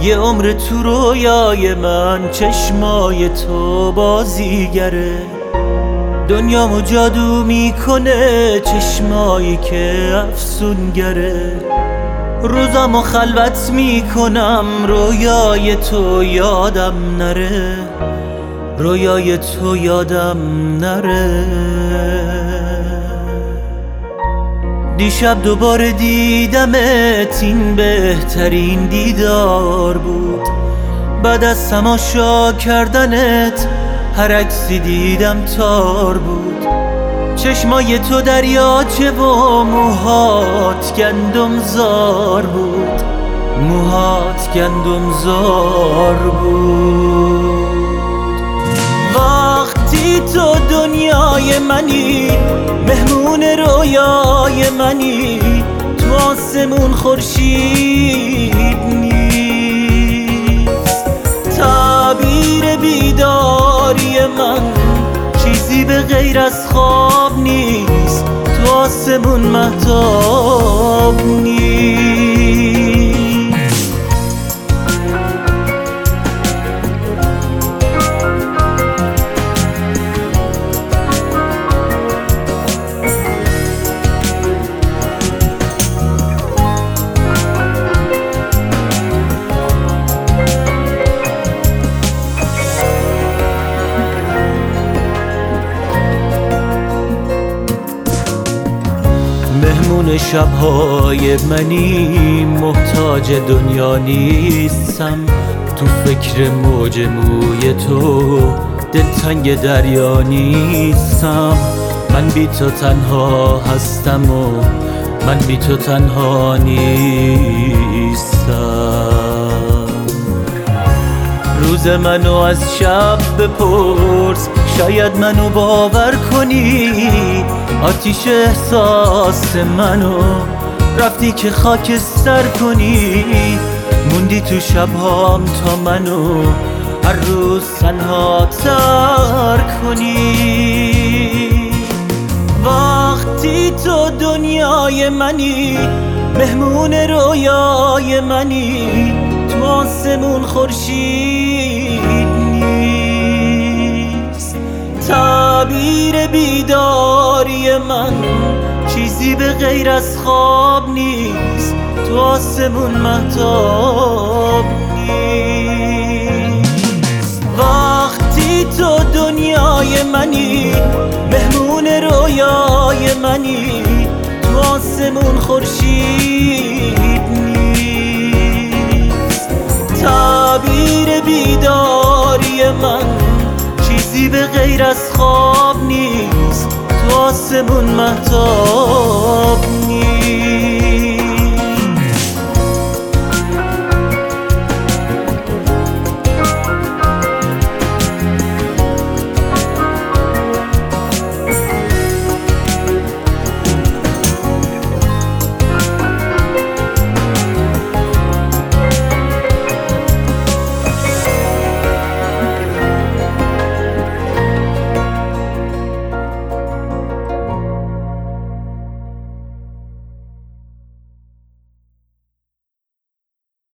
یه عمر تو رویای من چشمای تو بازیگره، دنیامو جادو میکنه چشمایی که افسونگره. روزامو خلوت میکنم رویای تو یادم نره، رویای تو یادم نره. دیشب دوباره دیدمت، این بهترین دیدار بود. بعد از تماشا کردنت هر عکسی دیدم تار بود. چشمای تو دریاچه و موهات گندم زار بود، موهات گندم زار بود. وقتی تو دنیای منی، مهمون رویای منی، تو آسمون خورشید نیست. تعبیر بیداری من چیزی به غیر از خواب نیست، تو آسمون مهتاب نیست. مهمون شبهای منی، محتاج دنیا نیستم. تو فکر موج موی تو دلتنگ دریا نیستم. من بی تو تنها هستم و من بی تو تنها نیستم. روز منو از شب بپرس، شاید منو باور کنی. آتیش احساس منو رفتی که خاکستر کنی. موندی تو شبهام تا منو هر روز تنها تر کنی. وقتی تو دنیای منی، مهمون رویای منی، تو آسمون خورشید نیست. تعبیر بیداری من چیزی به غیر از خواب نیست، تو آسمون مهتاب نیست. وقتی تو دنیای منی، مهمون رویای منی، تو آسمون خورشید نیست. تعبیر بیداری من چیزی به غیر از خواب نیست، تو آسمون مهتاب نیست.